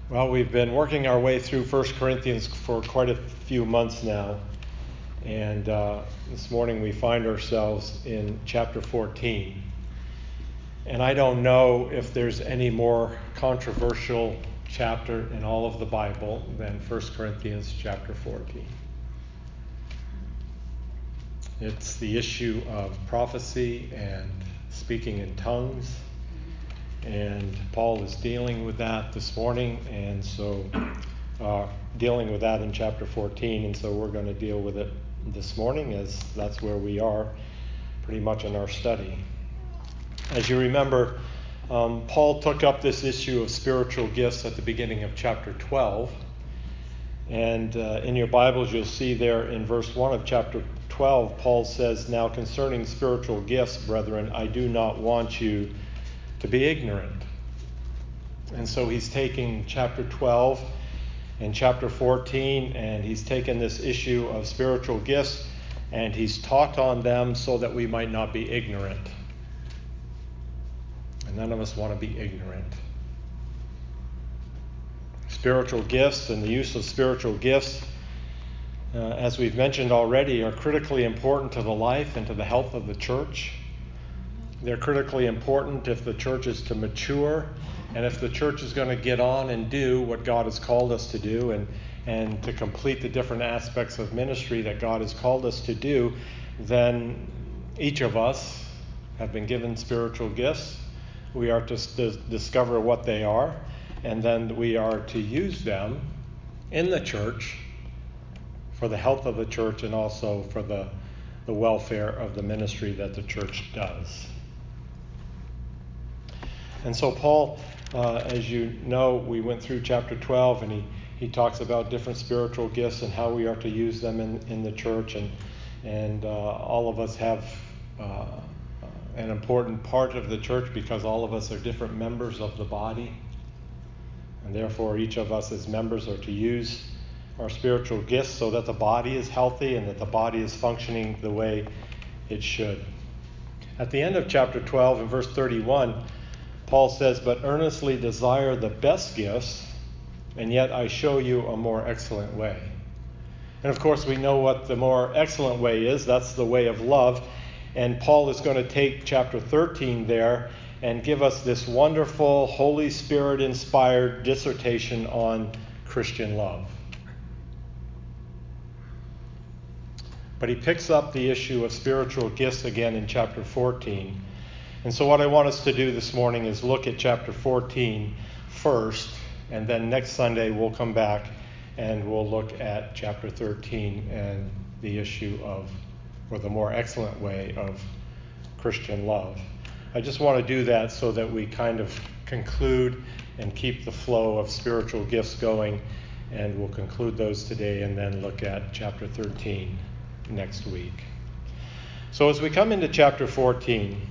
Well, we've been working our way through 1 Corinthians for quite a few months now. And this morning we find ourselves in chapter 14. And I don't know if there's any more controversial chapter in all of the Bible than 1 Corinthians chapter 14. It's the issue of prophecy and speaking in tongues. And Paul is dealing with that this morning, and so dealing with that in chapter 14, and so we're going to deal with it this morning, as that's where we are pretty much in our study. As you remember, Paul took up this issue of spiritual gifts at the beginning of chapter 12, and in your Bibles you'll see there in verse 1 of chapter 12, Paul says, "Now concerning spiritual gifts, brethren, I do not want you to be ignorant." And so he's taking chapter 12 and chapter 14, and he's taken this issue of spiritual gifts, and he's taught on them so that we might not be ignorant. And none of us want to be ignorant. Spiritual gifts and the use of spiritual gifts, as we've mentioned already, are critically important to the life and to the health of the church. They're critically important if the church is to mature, and if the church is going to get on and do what God has called us to do, and to complete the different aspects of ministry that God has called us to do. Then each of us have been given spiritual gifts. We are to discover what they are, and then we are to use them in the church for the health of the church and also for the welfare of the ministry that the church does. And so Paul, as you know, we went through chapter 12, and he talks about different spiritual gifts and how we are to use them in the church. And all of us have an important part of the church because all of us are different members of the body. And therefore, each of us as members are to use our spiritual gifts so that the body is healthy and that the body is functioning the way it should. At the end of chapter 12, in verse 31, Paul says, "But earnestly desire the best gifts, and yet I show you a more excellent way." And of course, we know what the more excellent way is. That's the way of love. And Paul is going to take chapter 13 there and give us this wonderful, Holy Spirit-inspired dissertation on Christian love. But he picks up the issue of spiritual gifts again in chapter 14. And so what I want us to do this morning is look at chapter 14 first, and then next Sunday we'll come back and we'll look at chapter 13 and the issue of, or the more excellent way of Christian love. I just want to do that so that we kind of conclude and keep the flow of spiritual gifts going, and we'll conclude those today and then look at chapter 13 next week. So as we come into chapter 14,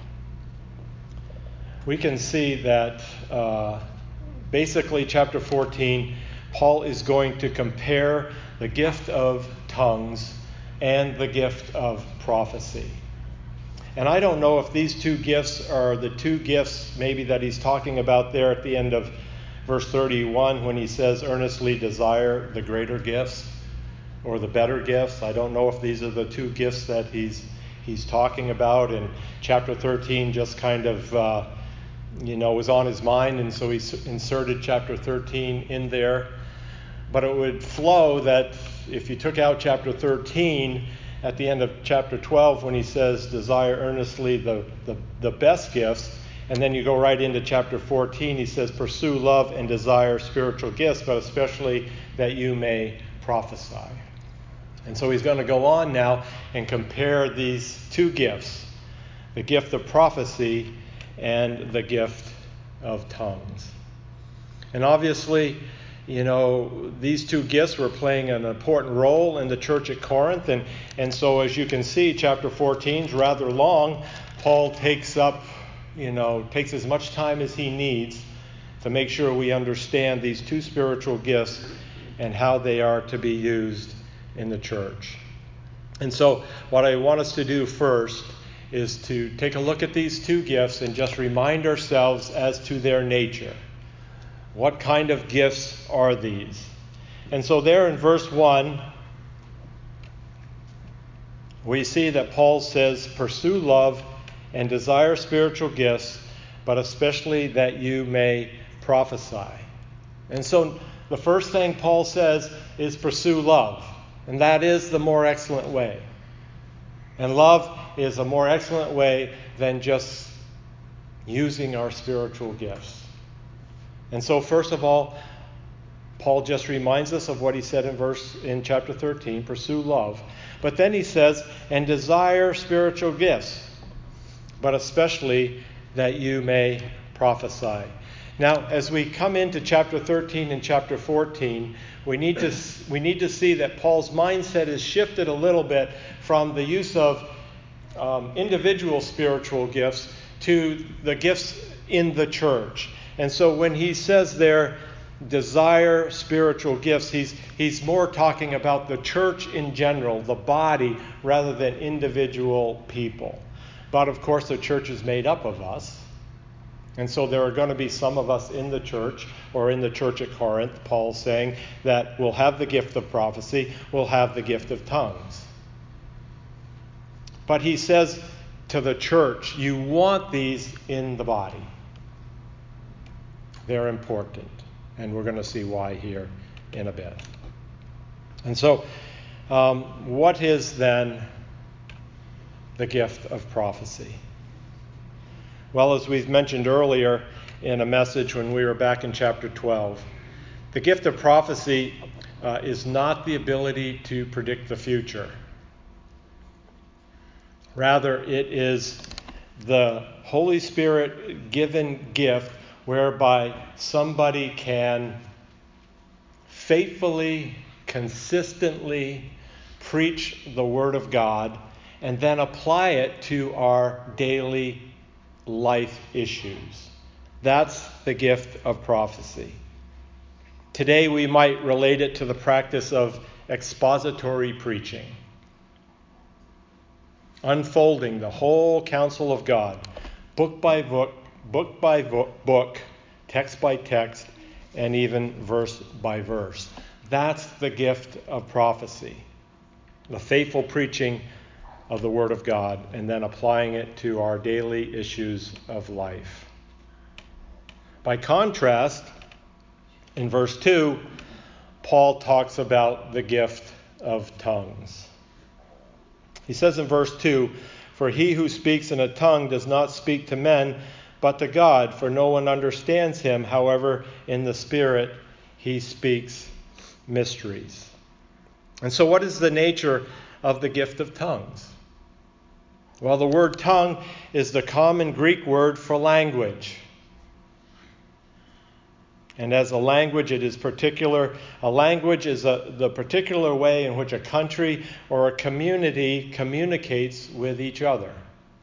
we can see that basically chapter 14, Paul is going to compare the gift of tongues and the gift of prophecy. And I don't know if these two gifts are the two gifts maybe that he's talking about there at the end of verse 31 when he says, "Earnestly desire the greater gifts," or the better gifts. I don't know if these are the two gifts that he's talking about. And chapter 13 just kind of was on his mind, and so he inserted chapter 13 in there. But it would flow that if you took out chapter 13 at the end of chapter 12 when he says desire earnestly the best gifts, and then you go right into chapter 14, he says pursue love and desire spiritual gifts, but especially that you may prophesy. And so he's going to go on now and compare these two gifts, the gift of prophecy and the gift of tongues. And obviously, these two gifts were playing an important role in the church at Corinth. And so as you can see, chapter 14 is rather long. Paul takes as much time as he needs to make sure we understand these two spiritual gifts and how they are to be used in the church. And so what I want us to do first is to take a look at these two gifts and just remind ourselves as to their nature. What kind of gifts are these? And so there in verse 1, we see that Paul says, pursue love and desire spiritual gifts, but especially that you may prophesy. And so the first thing Paul says is pursue love. And that is the more excellent way. And love is a more excellent way than just using our spiritual gifts. And so first of all, Paul just reminds us of what he said in chapter 13, pursue love. But then he says, and desire spiritual gifts, but especially that you may prophesy. Now, as we come into chapter 13 and chapter 14, we need to see that Paul's mindset is shifted a little bit from the use of individual spiritual gifts to the gifts in the church. And so when he says there, desire spiritual gifts, he's more talking about the church in general, the body, rather than individual people. But of course, the church is made up of us. And so there are going to be some of us in the church, or in the church at Corinth, Paul's saying, that will have the gift of prophecy, will have the gift of tongues. But he says to the church, you want these in the body. They're important. And we're going to see why here in a bit. And so, what is then the gift of prophecy? Well, as we've mentioned earlier in a message when we were back in chapter 12, the gift of prophecy is not the ability to predict the future. Rather, it is the Holy Spirit given gift whereby somebody can faithfully, consistently preach the Word of God and then apply it to our daily life issues. That's the gift of prophecy. Today we might relate it to the practice of expository preaching, unfolding the whole counsel of God, book by book, text by text, and even verse by verse. That's the gift of prophecy, the faithful preaching of the Word of God, and then applying it to our daily issues of life. By contrast, in verse 2, Paul talks about the gift of tongues. He says in verse 2, for he who speaks in a tongue does not speak to men, but to God, for no one understands him. However, in the Spirit, he speaks mysteries. And so what is the nature of the gift of tongues? Well, the word tongue is the common Greek word for language. And as a language, it is particular. A language is the particular way in which a country or a community communicates with each other.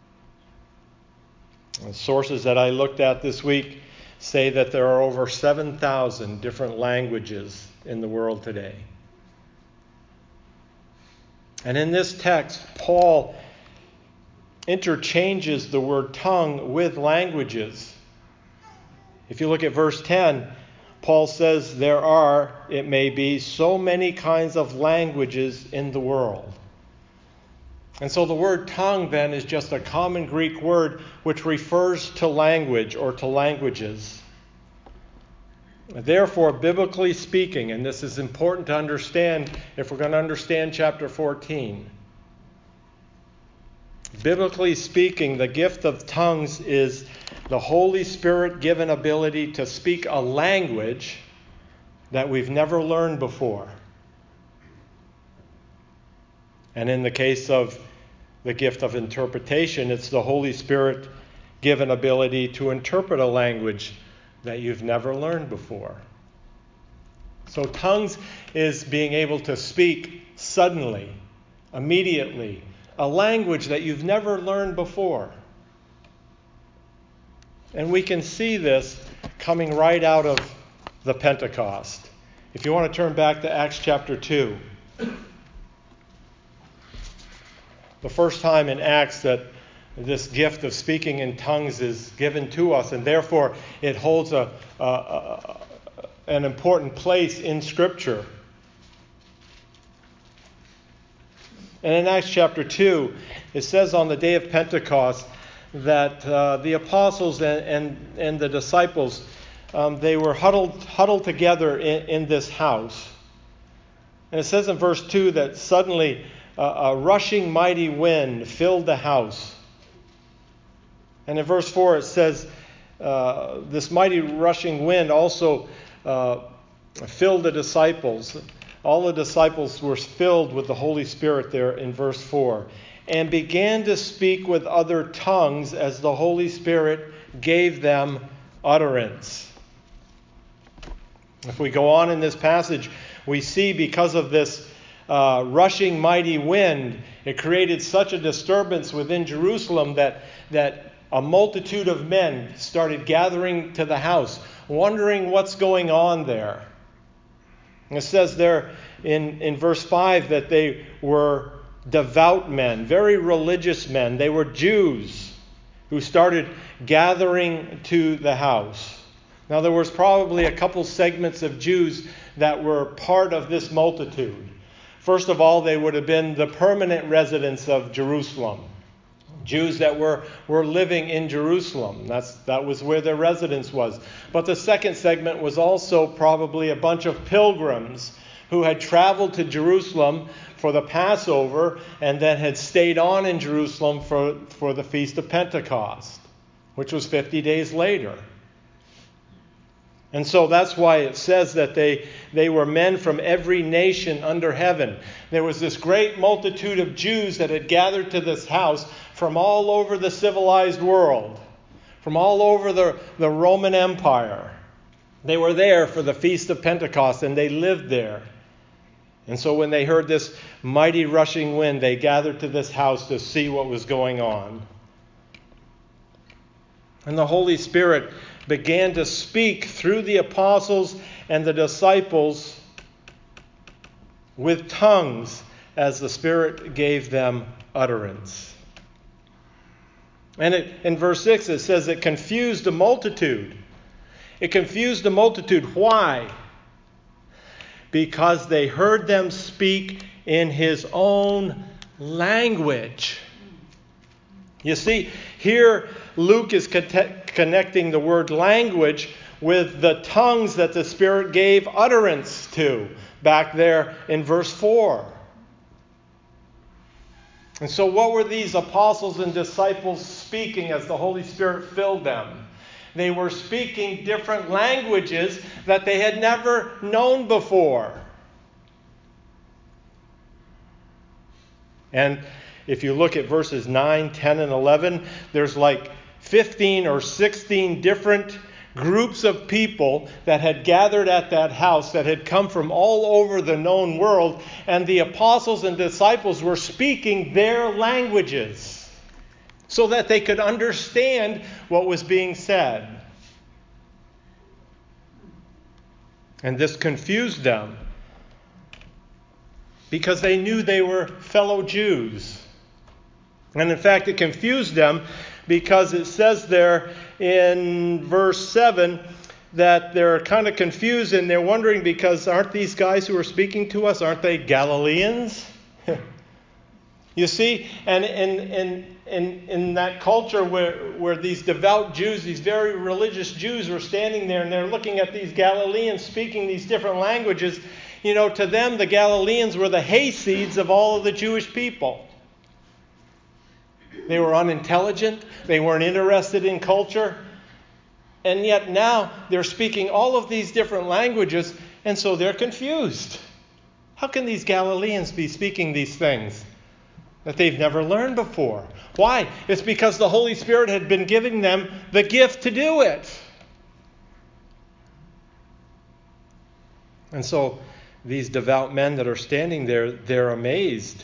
The sources that I looked at this week say that there are over 7,000 different languages in the world today. And in this text, Paul interchanges the word tongue with languages. If you look at verse 10, Paul says there are, it may be, so many kinds of languages in the world. And so the word tongue then is just a common Greek word which refers to language or to languages. Therefore, biblically speaking, and this is important to understand if we're going to understand chapter 14, biblically speaking, the gift of tongues is the Holy Spirit given ability to speak a language that we've never learned before. And in the case of the gift of interpretation, it's the Holy Spirit given ability to interpret a language that you've never learned before. So tongues is being able to speak suddenly, immediately, a language that you've never learned before. And we can see this coming right out of the Pentecost. If you want to turn back to Acts chapter 2. The first time in Acts that this gift of speaking in tongues is given to us, and therefore it holds a an important place in Scripture. And in Acts chapter 2, it says on the day of Pentecost that the apostles and the disciples, they were huddled together in this house. And it says in verse 2 that suddenly a rushing mighty wind filled the house. And in verse 4 it says this mighty rushing wind also filled the disciples. All the disciples were filled with the Holy Spirit there in verse 4, and began to speak with other tongues as the Holy Spirit gave them utterance. If we go on in this passage, we see because of this rushing mighty wind, it created such a disturbance within Jerusalem that a multitude of men started gathering to the house, wondering what's going on there. It says there in verse 5 that they were devout men, very religious men. They were Jews who started gathering to the house. Now there was probably a couple segments of Jews that were part of this multitude. First of all, they would have been the permanent residents of Jerusalem. Jews that were living in Jerusalem. That was where their residence was. But the second segment was also probably a bunch of pilgrims who had traveled to Jerusalem for the Passover and then had stayed on in Jerusalem for the Feast of Pentecost, which was 50 days later. And so that's why it says that they were men from every nation under heaven. There was this great multitude of Jews that had gathered to this house from all over the civilized world, from all over the Roman Empire. They were there for the Feast of Pentecost, and they lived there. And so when they heard this mighty rushing wind, they gathered to this house to see what was going on. And the Holy Spirit began to speak through the apostles and the disciples with tongues as the Spirit gave them utterance. And in verse 6 it says it confused the multitude. It confused the multitude. Why? Because they heard them speak in his own language. You see, here Luke is connecting the word language with the tongues that the Spirit gave utterance to back there in verse 4. And so what were these apostles and disciples speaking as the Holy Spirit filled them? They were speaking different languages that they had never known before. And if you look at verses 9, 10, and 11, there's like 15 or 16 different groups of people that had gathered at that house that had come from all over the known world, and the apostles and disciples were speaking their languages so that they could understand what was being said. And this confused them because they knew they were fellow Jews. And in fact, it confused them because it says there in verse 7 that they're kind of confused and they're wondering because aren't these guys who are speaking to us, aren't they Galileans? You see, and in that culture where these devout Jews, these very religious Jews were standing there and they're looking at these Galileans speaking these different languages, you know, to them the Galileans were the hayseeds of all of the Jewish people. They were unintelligent. They weren't interested in culture. And yet now they're speaking all of these different languages, and so they're confused. How can these Galileans be speaking these things that they've never learned before? Why? It's because the Holy Spirit had been giving them the gift to do it. And so these devout men that are standing there, they're amazed.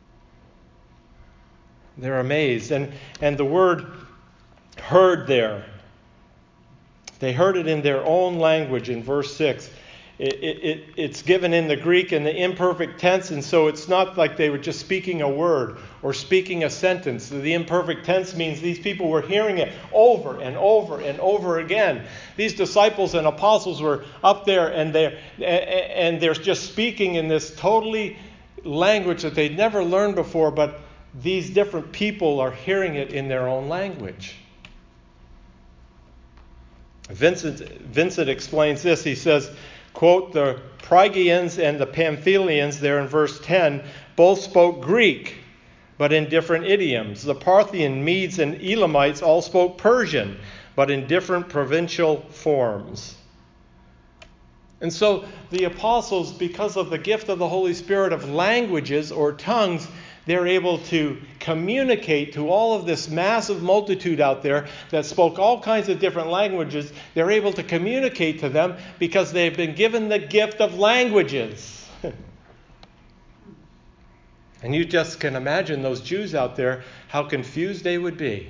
They're amazed. And the word heard there, they heard it in their own language in verse 6. it's given in the Greek in the imperfect tense, and so it's not like they were just speaking a word or speaking a sentence. The imperfect tense means these people were hearing it over and over and over again. These disciples and apostles were up there, and they're just speaking in this totally language that they'd never learned before, but these different people are hearing it in their own language. Vincent explains this. He says, quote, the Phrygians and the Pamphylians, there in verse 10, both spoke Greek, but in different idioms. The Parthian, Medes, and Elamites all spoke Persian, but in different provincial forms. And so the apostles, because of the gift of the Holy Spirit of languages or tongues, they're able to communicate to all of this massive multitude out there that spoke all kinds of different languages. They're able to communicate to them because they've been given the gift of languages. And you just can imagine those Jews out there, how confused they would be.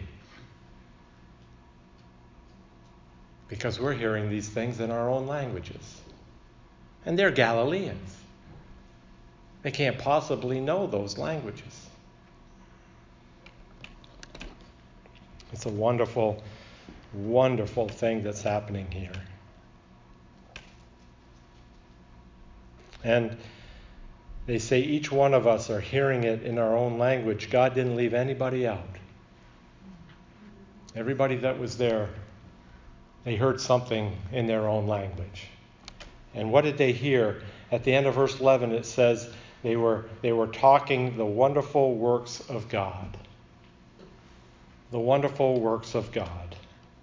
Because we're hearing these things in our own languages. And they're Galileans. They can't possibly know those languages. It's a wonderful, wonderful thing that's happening here. And they say each one of us are hearing it in our own language. God didn't leave anybody out. Everybody that was there, they heard something in their own language. And what did they hear? At the end of verse 11 it says, They were talking the wonderful works of God. The wonderful works of God.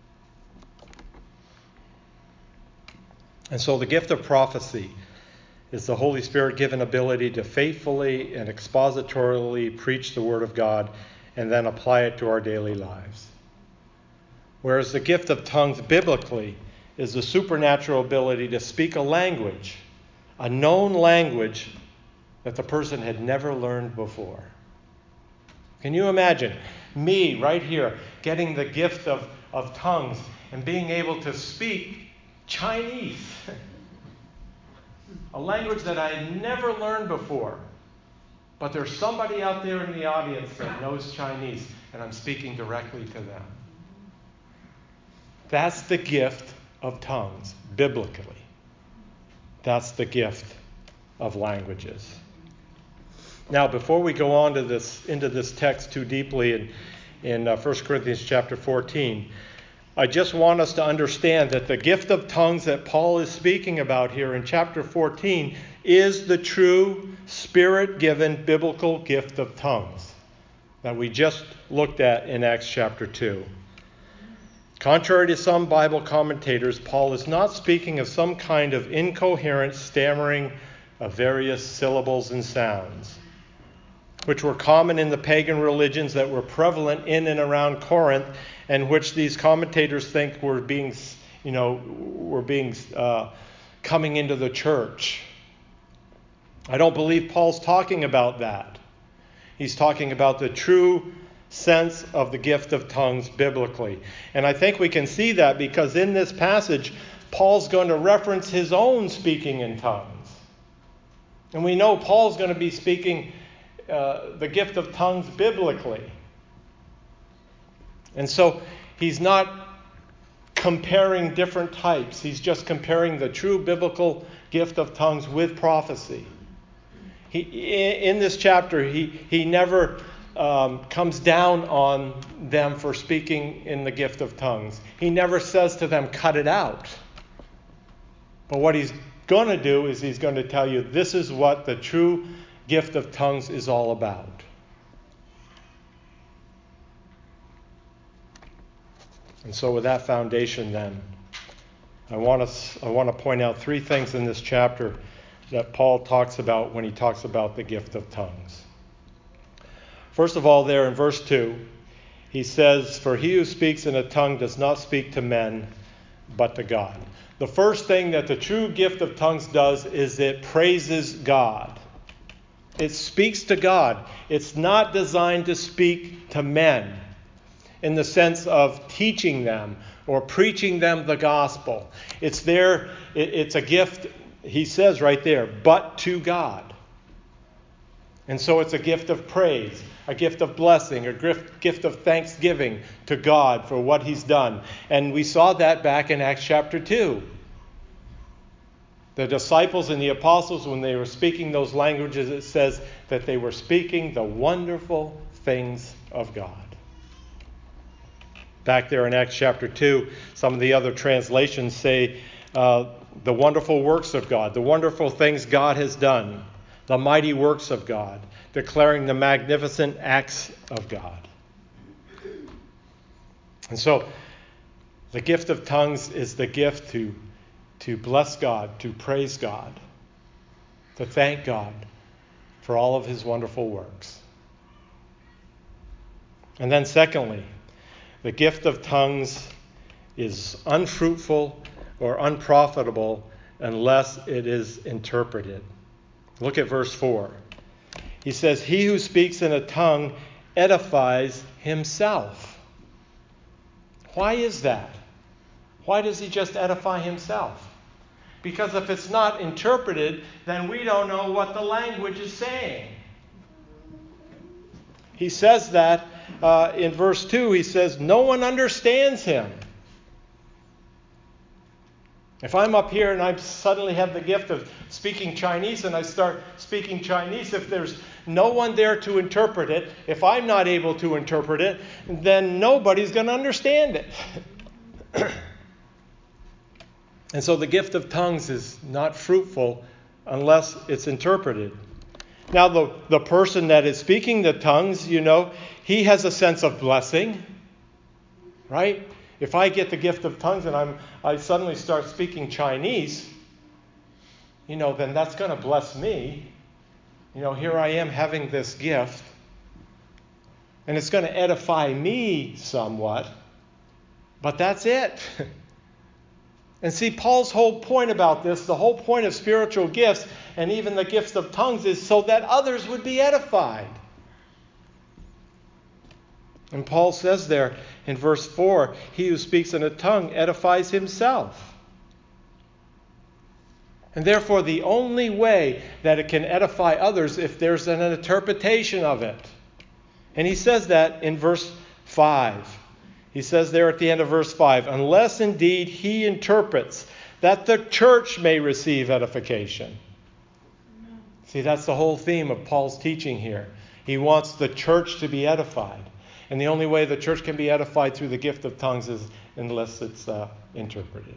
And so the gift of prophecy is the Holy Spirit-given ability to faithfully and expositorily preach the Word of God and then apply it to our daily lives. Whereas the gift of tongues biblically is the supernatural ability to speak a language, a known language that the person had never learned before. Can you imagine me right here getting the gift of tongues and being able to speak Chinese, a language that I had never learned before, but there's somebody out there in the audience that knows Chinese and I'm speaking directly to them. That's the gift of tongues, biblically. That's the gift of languages. Now, before we go on to into this text too deeply in 1 Corinthians chapter 14, I just want us to understand that the gift of tongues that Paul is speaking about here in chapter 14 is the true Spirit-given biblical gift of tongues that we just looked at in Acts chapter 2. Contrary to some Bible commentators, Paul is not speaking of some kind of incoherent stammering of various syllables and sounds, which were common in the pagan religions that were prevalent in and around Corinth, and which these commentators think were coming into the church. I don't believe Paul's talking about that. He's talking about the true sense of the gift of tongues biblically. And I think we can see that because in this passage, Paul's going to reference his own speaking in tongues. And we know Paul's going to be speaking the gift of tongues biblically. And so he's not comparing different types. He's just comparing the true biblical gift of tongues with prophecy. In this chapter, he never comes down on them for speaking in the gift of tongues. He never says to them, cut it out. But what he's going to do is he's going to tell you this is what the true gift of tongues is all about. And so with that foundation then, I want to point out three things in this chapter that Paul talks about when he talks about the gift of tongues. First of all, there in verse 2, he says, "For he who speaks in a tongue does not speak to men, but to God." The first thing that the true gift of tongues does is it praises God. It speaks to God. It's not designed to speak to men in the sense of teaching them or preaching them the gospel. It's a gift he says right there, but to God. And so it's a gift of praise, a gift of blessing, a gift of thanksgiving to God for what he's done. And we saw that back in Acts chapter 2. The disciples and the apostles, when they were speaking those languages, it says that they were speaking the wonderful things of God. Back there in Acts chapter 2, some of the other translations say the wonderful works of God, the wonderful things God has done, the mighty works of God, declaring the magnificent acts of God. And so the gift of tongues is the gift to bless God, to praise God, to thank God for all of his wonderful works. And then secondly, the gift of tongues is unfruitful or unprofitable unless it is interpreted. Look at verse 4. He says, he who speaks in a tongue edifies himself. Why is that? Why does he just edify himself? Because if it's not interpreted, then we don't know what the language is saying. He says that in verse 2, he says, no one understands him. If I'm up here and I suddenly have the gift of speaking Chinese and I start speaking Chinese, if there's no one there to interpret it, if I'm not able to interpret it, then nobody's going to understand it. And so the gift of tongues is not fruitful unless it's interpreted. Now the person that is speaking the tongues, he has a sense of blessing, right? If I get the gift of tongues and I suddenly start speaking Chinese, then that's going to bless me. Here I am having this gift, and it's going to edify me somewhat, but that's it. And see, Paul's whole point about this, the whole point of spiritual gifts, and even the gifts of tongues, is so that others would be edified. And Paul says there in verse 4, he who speaks in a tongue edifies himself. And therefore, the only way that it can edify others if there's an interpretation of it. And he says that in verse 5. He says there at the end of verse 5, unless indeed he interprets, that the church may receive edification. See, that's the whole theme of Paul's teaching here. He wants the church to be edified. And the only way the church can be edified through the gift of tongues is unless it's interpreted.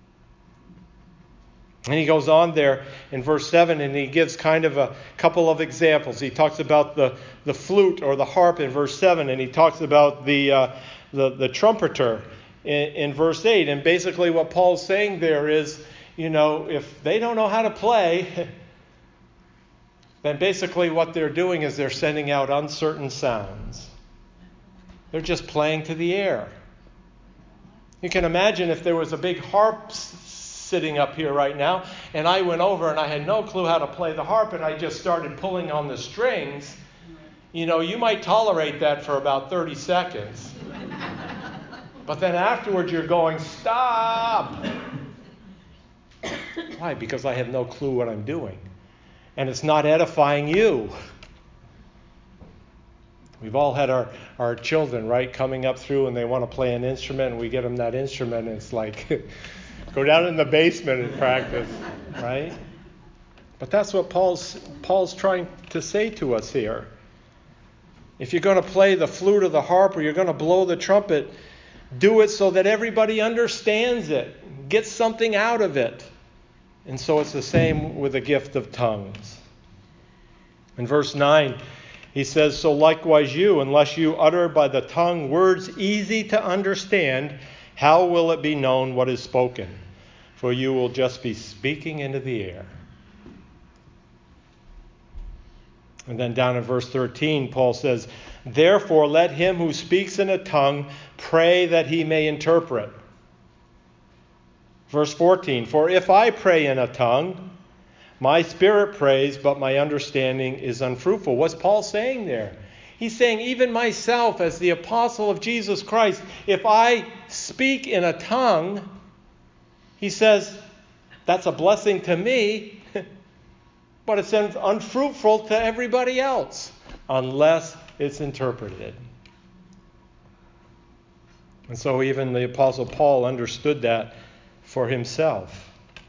And he goes on there in verse 7 and he gives kind of a couple of examples. He talks about the flute or the harp in verse 7, and he talks about the trumpeter in verse 8. And basically what Paul's saying there is, if they don't know how to play, then basically what they're doing is they're sending out uncertain sounds. They're just playing to the air. You can imagine if there was a big harp sitting up here right now, and I went over and I had no clue how to play the harp, and I just started pulling on the strings. You might tolerate that for about 30 seconds. But then afterwards you're going, stop! Why? Because I have no clue what I'm doing. And it's not edifying you. We've all had our children, right, coming up through and they want to play an instrument, and we get them that instrument, and it's like, go down in the basement and practice, right? But that's what Paul's trying to say to us here. If you're going to play the flute or the harp or you're going to blow the trumpet, do it so that everybody understands it, gets something out of it. And so it's the same with the gift of tongues. In verse 9, he says, so likewise you, unless you utter by the tongue words easy to understand, how will it be known what is spoken? For you will just be speaking into the air. And then down in verse 13, Paul says, therefore let him who speaks in a tongue pray that he may interpret. Verse 14, for if I pray in a tongue, my spirit prays, but my understanding is unfruitful. What's Paul saying there? He's saying, even myself as the apostle of Jesus Christ, if I speak in a tongue, he says, that's a blessing to me, but it's unfruitful to everybody else unless it's interpreted. And so even the Apostle Paul understood that for himself.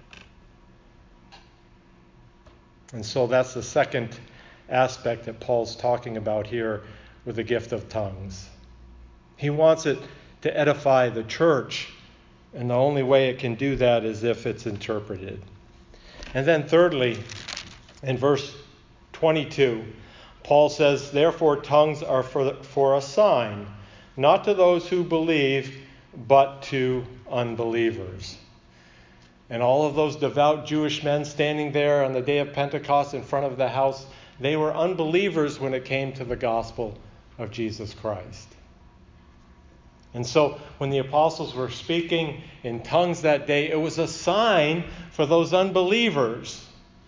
And so that's the second aspect that Paul's talking about here with the gift of tongues. He wants it to edify the church, and the only way it can do that is if it's interpreted. And then thirdly, in verse 22, Paul says, therefore tongues are for a sign, not to those who believe, but to unbelievers. And all of those devout Jewish men standing there on the day of Pentecost in front of the house, they were unbelievers when it came to the gospel of Jesus Christ. And so when the apostles were speaking in tongues that day, it was a sign for those unbelievers.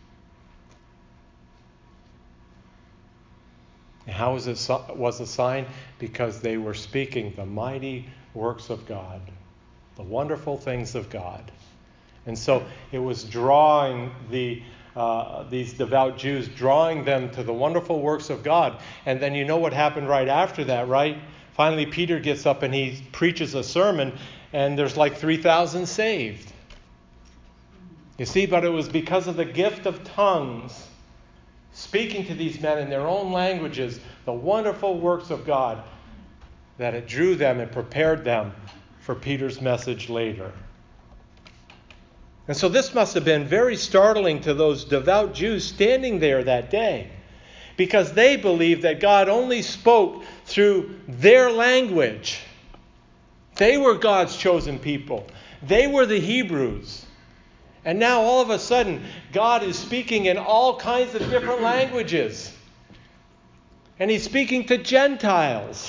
And how was it a sign? Because they were speaking the mighty works of God, the wonderful things of God. And so it was drawing these devout Jews, drawing them to the wonderful works of God. And then you know what happened right after that, right? Finally, Peter gets up and he preaches a sermon, and there's like 3,000 saved. You see, but it was because of the gift of tongues, speaking to these men in their own languages, the wonderful works of God, that it drew them and prepared them for Peter's message later. And so this must have been very startling to those devout Jews standing there that day, because they believed that God only spoke through their language. They were God's chosen people. They were the Hebrews. And now all of a sudden, God is speaking in all kinds of different languages. And he's speaking to Gentiles.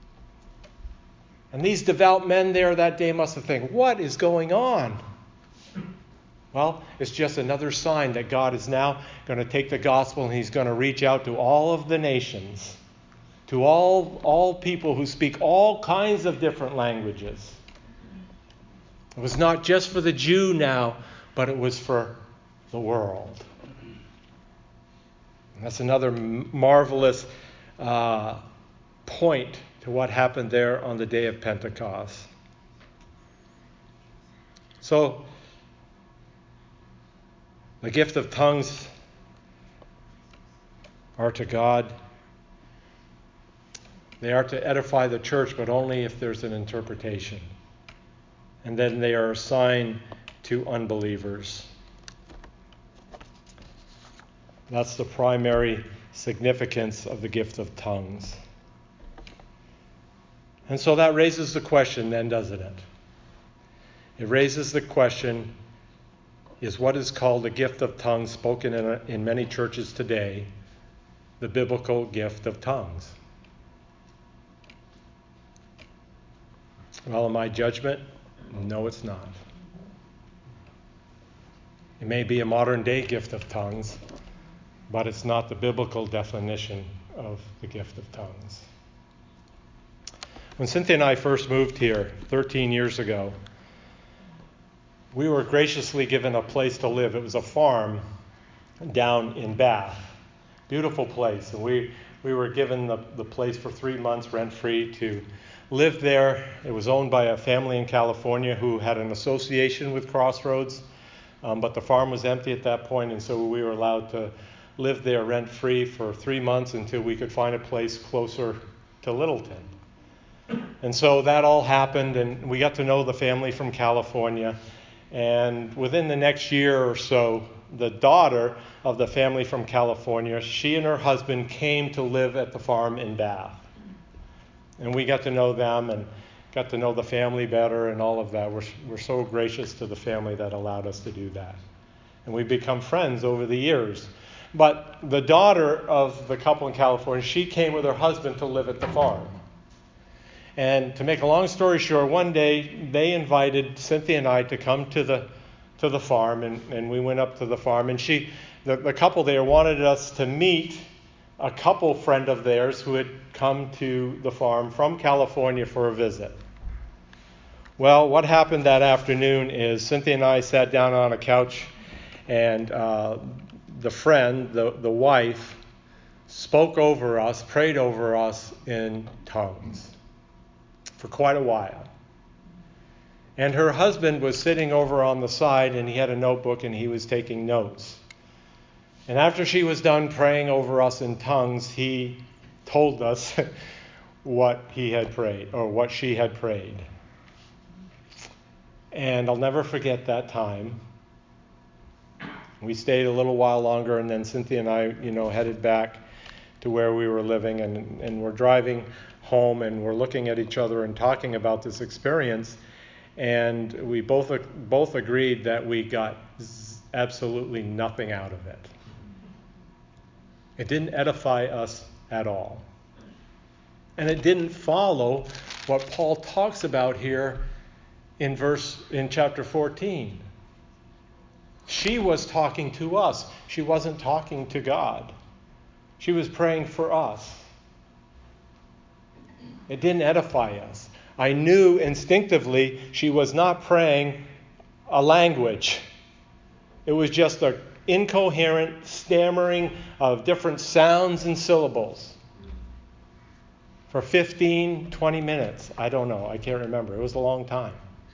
And these devout men there that day must have think, what is going on? Well, it's just another sign that God is now going to take the gospel and he's going to reach out to all of the nations, to all people who speak all kinds of different languages. It was not just for the Jew now, but it was for the world. And that's another marvelous point to what happened there on the day of Pentecost. So, the gift of tongues are to God. They are to edify the church, but only if there's an interpretation. And then they are a sign to unbelievers. That's the primary significance of the gift of tongues. And so that raises the question then, doesn't it? It raises the question, is what is called the gift of tongues spoken in many churches today the biblical gift of tongues? Well, in my judgment, no, it's not. It may be a modern day gift of tongues, but it's not the biblical definition of the gift of tongues. When Cynthia and I first moved here 13 years ago, we were graciously given a place to live. It was a farm down in Bath. Beautiful place. And we were given the place for 3 months rent-free to live there. It was owned by a family in California who had an association with Crossroads, but the farm was empty at that point, and so we were allowed to live there rent-free for 3 months until we could find a place closer to Littleton. And so that all happened, and we got to know the family from California. And within the next year or so, the daughter of the family from California, she and her husband came to live at the farm in Bath. And we got to know them and got to know the family better and all of that. We're so gracious to the family that allowed us to do that. And we've become friends over the years. But the daughter of the couple in California, she came with her husband to live at the farm. And to make a long story short, one day they invited Cynthia and I to come to the farm, and we went up to the farm. And the couple there wanted us to meet a couple friend of theirs who had come to the farm from California for a visit. Well, what happened that afternoon is Cynthia and I sat down on a couch, and the friend, the wife, spoke over us, prayed over us in tongues for quite a while. And her husband was sitting over on the side, and he had a notebook, and he was taking notes. And after she was done praying over us in tongues, he told us what he had prayed, or what she had prayed. And I'll never forget that time. We stayed a little while longer, and then Cynthia and I, headed back to where we were living, and we're driving home, and we're looking at each other and talking about this experience. And we both agreed that we got absolutely nothing out of it. It didn't edify us at all. And it didn't follow what Paul talks about here in chapter 14. She was talking to us. She wasn't talking to God. She was praying for us. It didn't edify us. I knew instinctively she was not praying a language. It was just an incoherent stammering of different sounds and syllables for 15, 20 minutes. I don't know. I can't remember. It was a long time.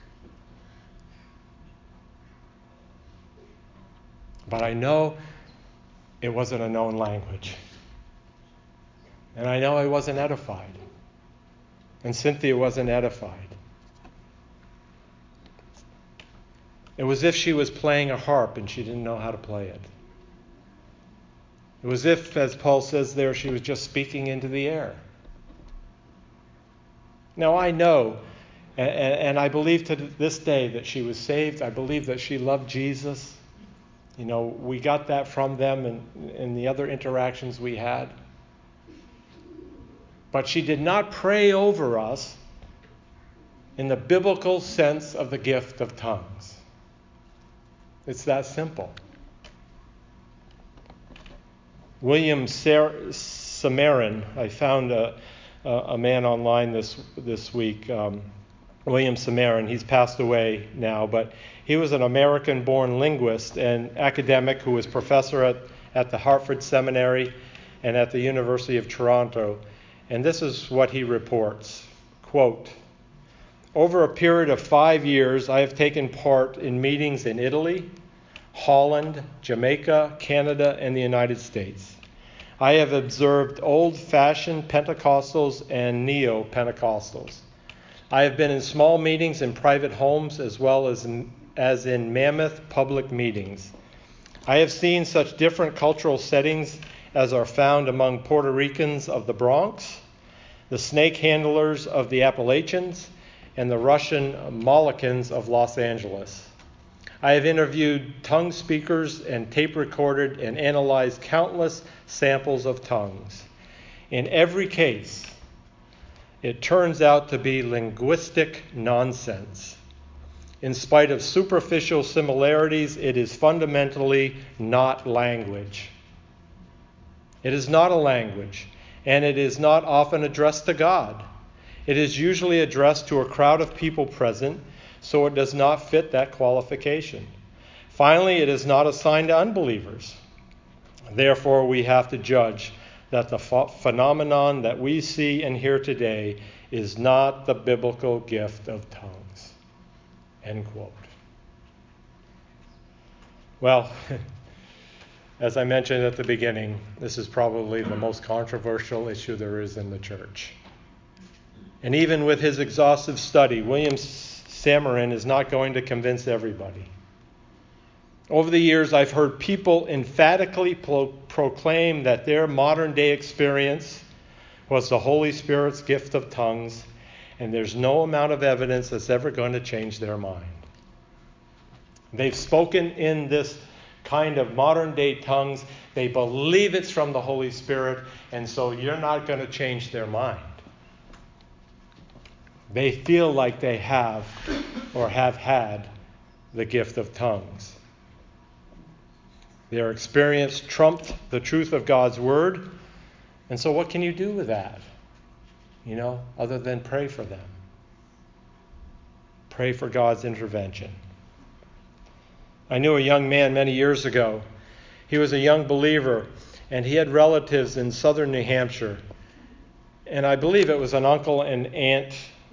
But I know it wasn't a known language. And I know I wasn't edified. And Cynthia wasn't edified. It was as if she was playing a harp and she didn't know how to play it. It was as if, as Paul says there, she was just speaking into the air. Now I know, and I believe to this day that she was saved. I believe that she loved Jesus. We got that from them and the other interactions we had. But she did not pray over us in the biblical sense of the gift of tongues. It's that simple. William Samarin, I found a man online this week, William Samarin. He's passed away now, but he was an American-born linguist and academic who was professor at the Hartford Seminary and at the University of Toronto. And this is what he reports. Quote, "Over a period of 5 years, I have taken part in meetings in Italy, Holland, Jamaica, Canada, and the United States. I have observed old-fashioned Pentecostals and neo-Pentecostals. I have been in small meetings in private homes as well as in mammoth public meetings. I have seen such different cultural settings as are found among Puerto Ricans of the Bronx, the snake handlers of the Appalachians, and the Russian Moluccans of Los Angeles. I have interviewed tongue speakers and tape recorded and analyzed countless samples of tongues. In every case, it turns out to be linguistic nonsense. In spite of superficial similarities, it is fundamentally not language. It is not a language, and it is not often addressed to God. It is usually addressed to a crowd of people present, so it does not fit that qualification. Finally, it is not assigned to unbelievers. Therefore, we have to judge that the phenomenon that we see and hear today is not the biblical gift of tongues." End quote. Well, as I mentioned at the beginning, this is probably the most controversial issue there is in the church. And even with his exhaustive study, William Samarin is not going to convince everybody. Over the years, I've heard people emphatically proclaim that their modern-day experience was the Holy Spirit's gift of tongues, and there's no amount of evidence that's ever going to change their mind. They've spoken in this kind of modern-day tongues. They believe it's from the Holy Spirit, and so you're not going to change their mind. They feel like they have or have had the gift of tongues. Their experience trumped the truth of God's word. And so what can you do with that? Other than pray for them. Pray for God's intervention. I knew a young man many years ago. He was a young believer, and he had relatives in southern New Hampshire. And I believe it was an uncle and aunt,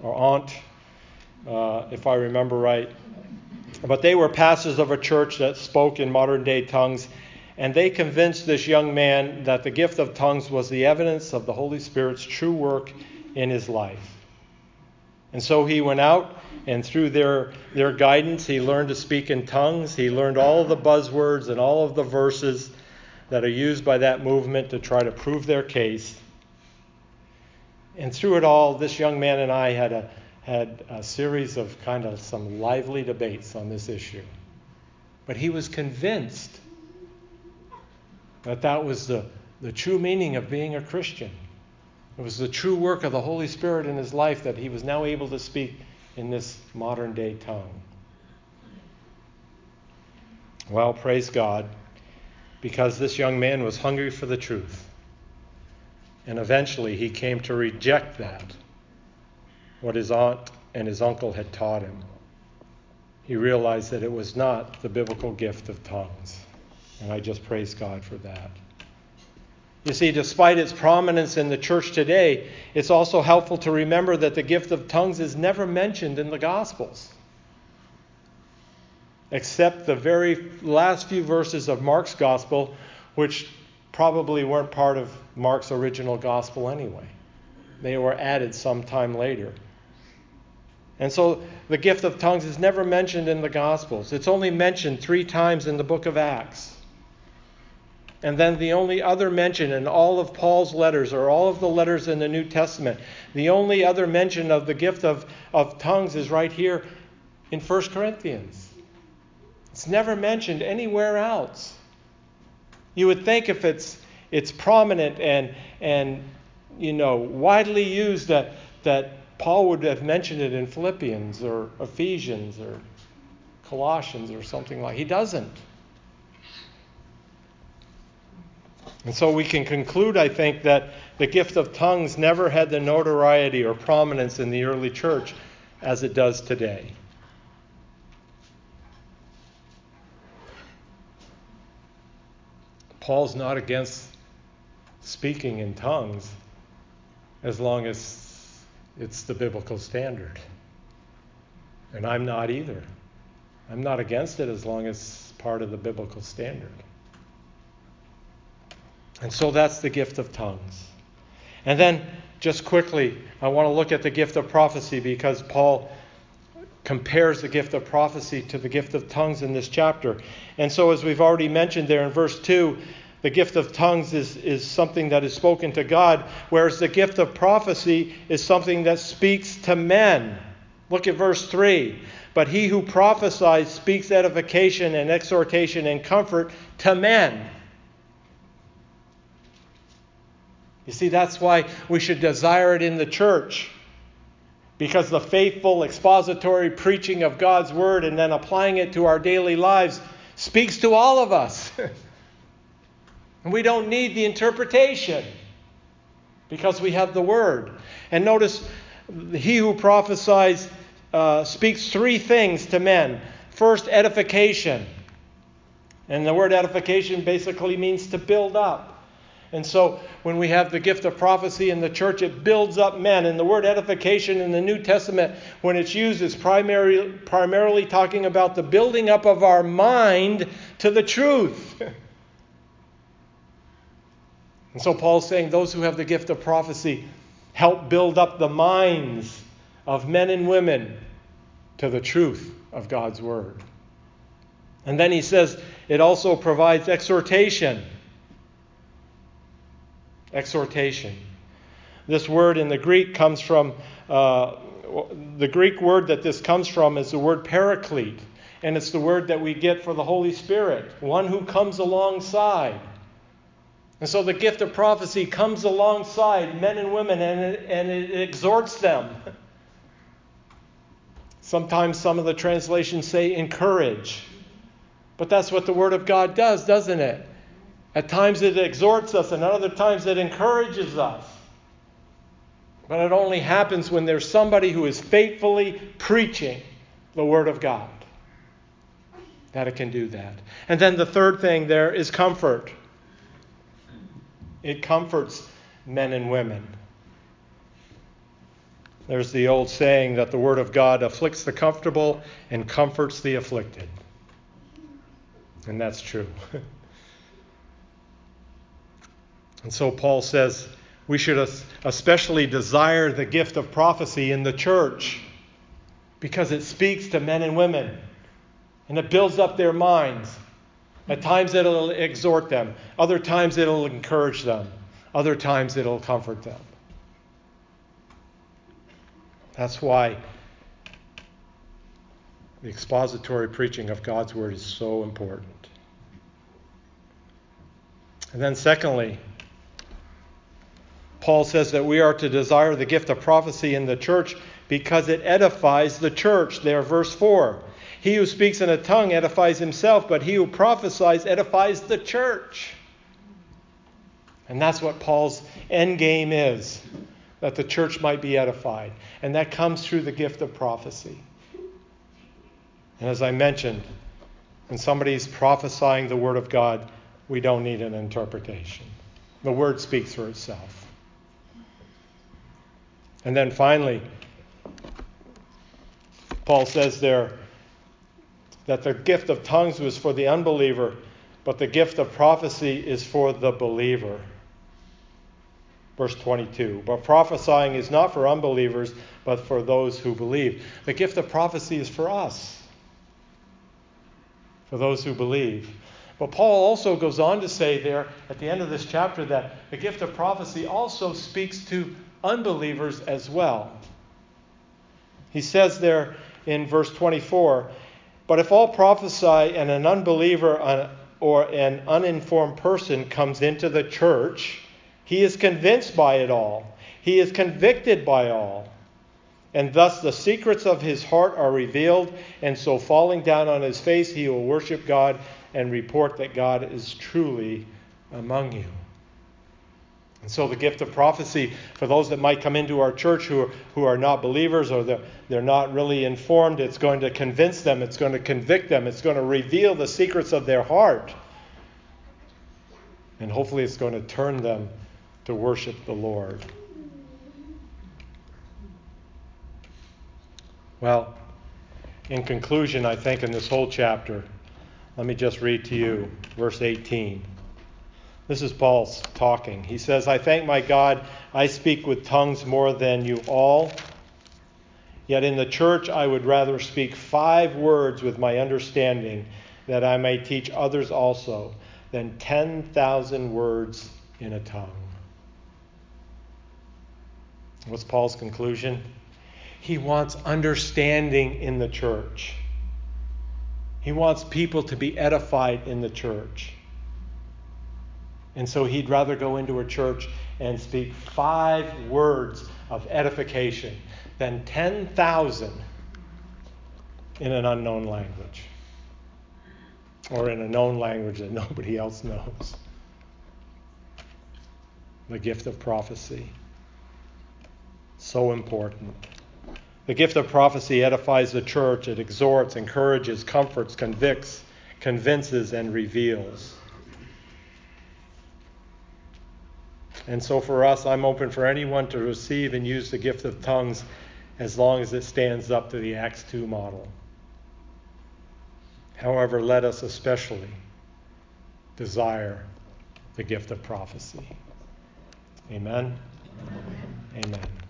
if I remember right. But they were pastors of a church that spoke in modern-day tongues, and they convinced this young man that the gift of tongues was the evidence of the Holy Spirit's true work in his life. And so he went out, and through their guidance, he learned to speak in tongues. He learned all of the buzzwords and all of the verses that are used by that movement to try to prove their case. And through it all, this young man and I had a series of kind of some lively debates on this issue. But he was convinced that was the true meaning of being a Christian. It was the true work of the Holy Spirit in his life that he was now able to speak in this modern-day tongue. Well, praise God, because this young man was hungry for the truth. And eventually he came to reject that, what his aunt and his uncle had taught him. He realized that it was not the biblical gift of tongues. And I just praise God for that. You see, despite its prominence in the church today, it's also helpful to remember that the gift of tongues is never mentioned in the Gospels, except the very last few verses of Mark's Gospel, which probably weren't part of Mark's original Gospel anyway. They were added sometime later. And so the gift of tongues is never mentioned in the Gospels. It's only mentioned 3 times in the book of Acts. And then the only other mention in all of Paul's letters, or all of the letters in the New Testament, the only other mention of the gift of tongues is right here in 1 Corinthians. It's never mentioned anywhere else. You would think if it's prominent and widely used that Paul would have mentioned it in Philippians or Ephesians or Colossians or something like. He doesn't. And so we can conclude, I think, that the gift of tongues never had the notoriety or prominence in the early church as it does today. Paul's not against speaking in tongues as long as it's the biblical standard. And I'm not either. I'm not against it as long as it's part of the biblical standard. And so that's the gift of tongues. And then, just quickly, I want to look at the gift of prophecy, because Paul compares the gift of prophecy to the gift of tongues in this chapter. And so, as we've already mentioned there in verse 2, the gift of tongues is something that is spoken to God, whereas the gift of prophecy is something that speaks to men. Look at verse 3. But he who prophesies speaks edification and exhortation and comfort to men. You see, that's why we should desire it in the church. Because the faithful expository preaching of God's word and then applying it to our daily lives speaks to all of us. And we don't need the interpretation because we have the word. And notice, he who prophesies speaks 3 things to men. First, edification. And the word edification basically means to build up. And so when we have the gift of prophecy in the church, it builds up men. And the word edification in the New Testament, when it's used, is primarily talking about the building up of our mind to the truth. And so Paul's saying those who have the gift of prophecy help build up the minds of men and women to the truth of God's word. And then he says it also provides exhortation. Exhortation. This word in the Greek comes from, the Greek word that this comes from is the word paraclete. And it's the word that we get for the Holy Spirit, one who comes alongside. And so the gift of prophecy comes alongside men and women and it exhorts them. Sometimes some of the translations say encourage. But that's what the Word of God does, doesn't it? At times it exhorts us and at other times it encourages us. But it only happens when there's somebody who is faithfully preaching The Word of God. That it can do that. And then the third thing there is comfort. It comforts men and women. There's the old saying that the Word of God afflicts the comfortable and comforts the afflicted. And that's true. And so Paul says we should especially desire the gift of prophecy in the church because it speaks to men and women and it builds up their minds. At times it'll exhort them. Other times it'll encourage them. Other times it'll comfort them. That's why the expository preaching of God's Word is so important. And then secondly, Paul says that we are to desire the gift of prophecy in the church because it edifies the church. There, verse 4. He who speaks in a tongue edifies himself, but he who prophesies edifies the church. And that's what Paul's end game is, that the church might be edified. And that comes through the gift of prophecy. And as I mentioned, when somebody's prophesying the Word of God, we don't need an interpretation. The Word speaks for itself. And then finally, Paul says there that the gift of tongues was for the unbeliever, but the gift of prophecy is for the believer. Verse 22, but prophesying is not for unbelievers, but for those who believe. The gift of prophecy is for us, for those who believe. But Paul also goes on to say there at the end of this chapter that the gift of prophecy also speaks to unbelievers as well. He says there in verse 24, but if all prophesy and an unbeliever or an uninformed person comes into the church, he is convinced by it all. He is convicted by all. And thus the secrets of his heart are revealed, and so falling down on his face, he will worship God and report that God is truly among you. And so the gift of prophecy for those that might come into our church who are not believers or they're not really informed, it's going to convince them, it's going to convict them, it's going to reveal the secrets of their heart. And hopefully it's going to turn them to worship the Lord. Well, in conclusion, I think in this whole chapter, let me just read to you verse 18. This is Paul talking. He says, I thank my God, I speak with tongues more than you all. Yet in the church I would rather speak 5 words with my understanding, that I may teach others also, than 10,000 words in a tongue. What's Paul's conclusion? He wants understanding in the church. He wants people to be edified in the church. And so he'd rather go into a church and speak 5 words of edification than 10,000 in an unknown language. Or in a known language that nobody else knows. The gift of prophecy. So important. The gift of prophecy edifies the church. It exhorts, encourages, comforts, convicts, convinces, and reveals. And so for us, I'm open for anyone to receive and use the gift of tongues as long as it stands up to the Acts 2 model. However, let us especially desire the gift of prophecy. Amen? Amen.